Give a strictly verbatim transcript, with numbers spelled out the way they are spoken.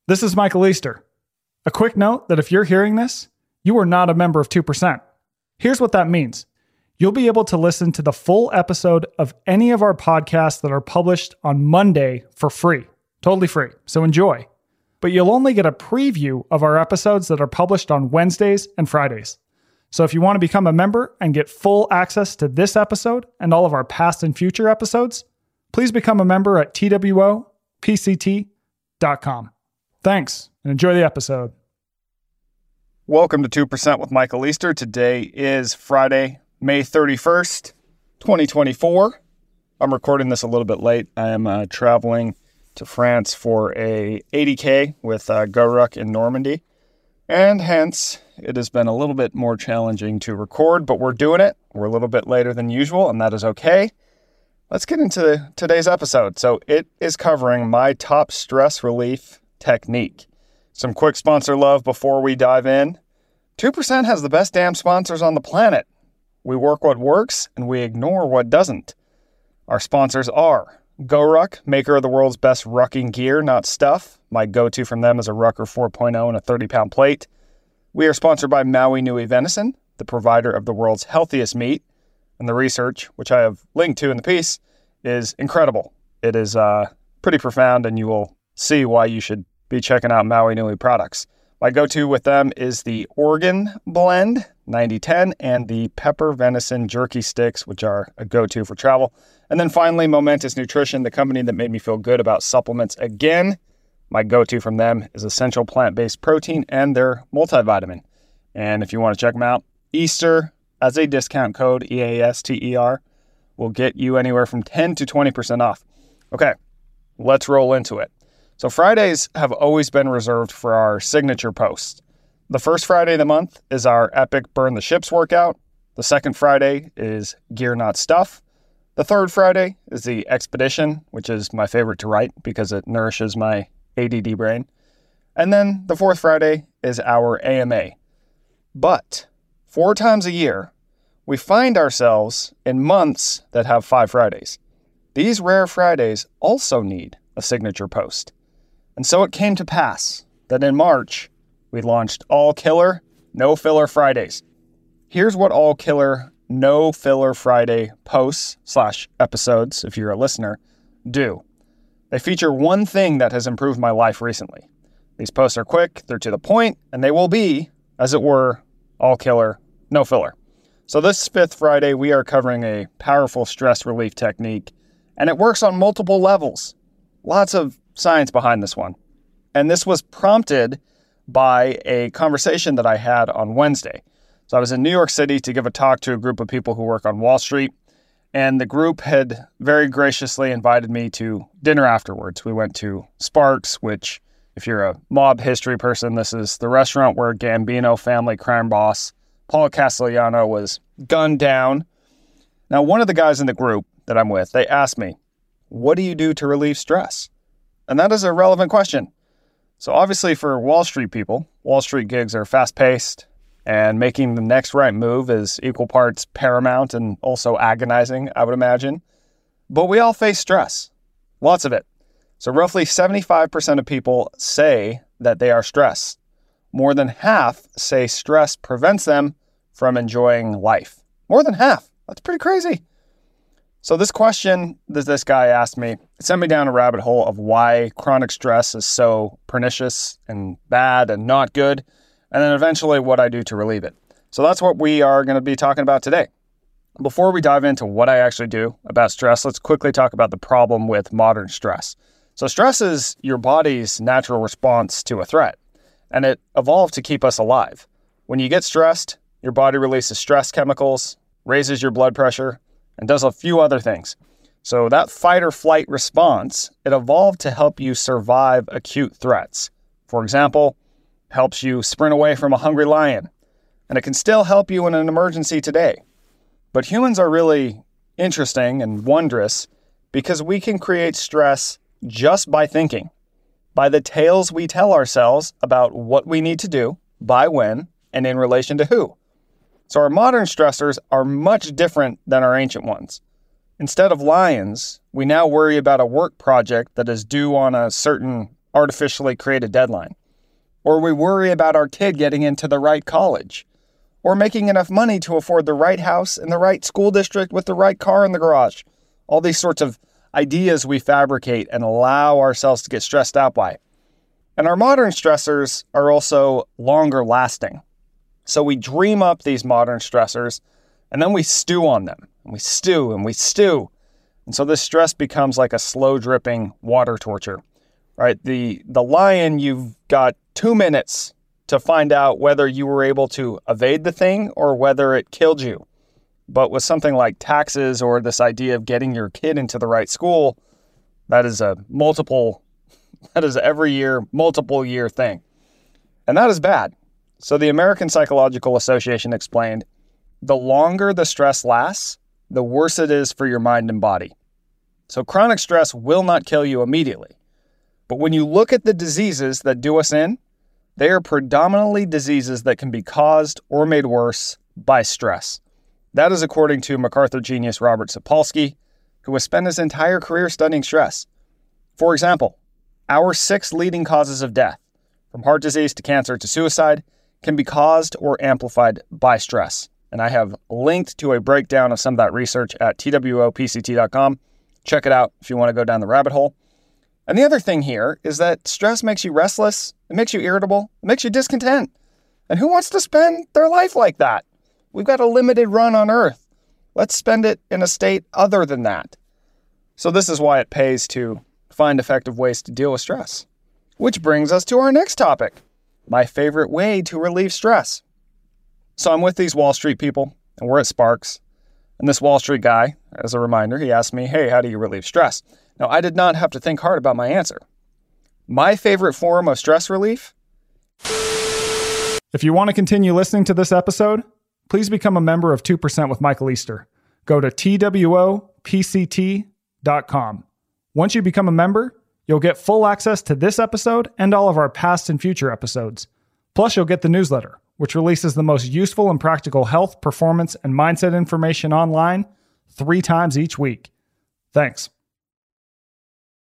This is Michael Easter. A quick note that if you're hearing this, you are not a member of two percent. Here's what that means. You'll be able to listen to the full episode of any of our podcasts that are published on Monday for free. Totally free, so enjoy. But you'll only get a preview of our episodes that are published on Wednesdays and Fridays. So if you want to become a member and get full access to this episode and all of our past and future episodes, please become a member at T W O P C T dot com. Thanks, and enjoy the episode. Welcome to two percent with Michael Easter. Today is Friday, May thirty-first, twenty twenty-four. I'm recording this a little bit late. I am uh, traveling to France for a eighty K with uh, GoRuck in Normandy. And hence, it has been a little bit more challenging to record, but we're doing it. We're a little bit later than usual, and that is okay. Let's get into today's episode. So it is covering my top stress relief technique. Some quick sponsor love before we dive in. two percent has the best damn sponsors on the planet. We work what works, and we ignore what doesn't. Our sponsors are GoRuck, maker of the world's best rucking gear, not stuff. My go-to from them is a Rucker four point oh and a thirty pound plate. We are sponsored by Maui Nui Venison, the provider of the world's healthiest meat. And the research, which I have linked to in the piece, is incredible. It is uh, pretty profound, and you will see why you should be checking out Maui Nui products. My go-to with them is the Oregon Blend ninety ten and the Pepper Venison Jerky Sticks, which are a go-to for travel. And then finally, Momentous Nutrition, the company that made me feel good about supplements again. My go-to from them is Essential Plant-Based Protein and their multivitamin. And if you want to check them out, Easter as a discount code, E A S T E R, will get you anywhere from ten to twenty percent off. Okay, let's roll into it. So Fridays have always been reserved for our signature post. The first Friday of the month is our epic Burn the Ships workout. The second Friday is Gear Not Stuff. The third Friday is the Expedition, which is my favorite to write because it nourishes my A D D brain. And then the fourth Friday is our A M A. But four times a year, we find ourselves in months that have five Fridays. These rare Fridays also need a signature post. And so it came to pass that in March, we launched All Killer, No Filler Fridays. Here's what All Killer, No Filler Friday posts slash episodes, if you're a listener, do. They feature one thing that has improved my life recently. These posts are quick, they're to the point, and they will be, as it were, all killer, no filler. So this fifth Friday, we are covering a powerful stress relief technique, and it works on multiple levels. Lots of science behind this one. And this was prompted by a conversation that I had on Wednesday. So I was in New York City to give a talk to a group of people who work on Wall Street, and the group had very graciously invited me to dinner afterwards. We went to Sparks, which, if you're a mob history person, this is the restaurant where Gambino family crime boss Paul Castellano was gunned down. Now, one of the guys in the group that I'm with, they asked me, what do you do to relieve stress? And that is a relevant question. So obviously for Wall Street people, Wall Street gigs are fast-paced, and making the next right move is equal parts paramount and also agonizing, I would imagine. But we all face stress, lots of it. So roughly seventy-five percent of people say that they are stressed. More than half say stress prevents them from enjoying life. More than half. That's pretty crazy. So this question that this guy asked me, it sent me down a rabbit hole of why chronic stress is so pernicious and bad and not good, and then eventually what I do to relieve it. So that's what we are going to be talking about today. Before we dive into what I actually do about stress, let's quickly talk about the problem with modern stress. So stress is your body's natural response to a threat, and it evolved to keep us alive. When you get stressed, your body releases stress chemicals, raises your blood pressure, and does a few other things. So that fight or flight response, it evolved to help you survive acute threats. For example, helps you sprint away from a hungry lion, and it can still help you in an emergency today. But humans are really interesting and wondrous because we can create stress just by thinking, by the tales we tell ourselves about what we need to do, by when, and in relation to who. So our modern stressors are much different than our ancient ones. Instead of lions, we now worry about a work project that is due on a certain artificially create a deadline. Or we worry about our kid getting into the right college. Or making enough money to afford the right house in the right school district with the right car in the garage. All these sorts of ideas we fabricate and allow ourselves to get stressed out by. And our modern stressors are also longer lasting. So we dream up these modern stressors and then we stew on them. And we stew and we stew. And so this stress becomes like a slow dripping water torture, right? The, the lion, you've got two minutes to find out whether you were able to evade the thing or whether it killed you. But with something like taxes or this idea of getting your kid into the right school, that is a multiple, that is every year, multiple year thing. And that is bad. So the American Psychological Association explained, the longer the stress lasts, the worse it is for your mind and body. So chronic stress will not kill you immediately. But when you look at the diseases that do us in, they are predominantly diseases that can be caused or made worse by stress. That is according to MacArthur genius Robert Sapolsky, who has spent his entire career studying stress. For example, our six leading causes of death, from heart disease to cancer to suicide, can be caused or amplified by stress. And I have linked to a breakdown of some of that research at T W O P C T dot com. Check it out if you want to go down the rabbit hole. And the other thing here is that stress makes you restless, it makes you irritable, it makes you discontent. And who wants to spend their life like that? We've got a limited run on Earth. Let's spend it in a state other than that. So this is why it pays to find effective ways to deal with stress. Which brings us to our next topic, my favorite way to relieve stress. So I'm with these Wall Street people, and we're at Sparks. And this Wall Street guy, as a reminder, he asked me, hey, how do you relieve stress? Now, I did not have to think hard about my answer. My favorite form of stress relief? If you want to continue listening to this episode, please become a member of two percent with Michael Easter. Go to T W O P C T dot com. Once you become a member, you'll get full access to this episode and all of our past and future episodes. Plus, you'll get the newsletter, which releases the most useful and practical health, performance, and mindset information online three times each week. Thanks.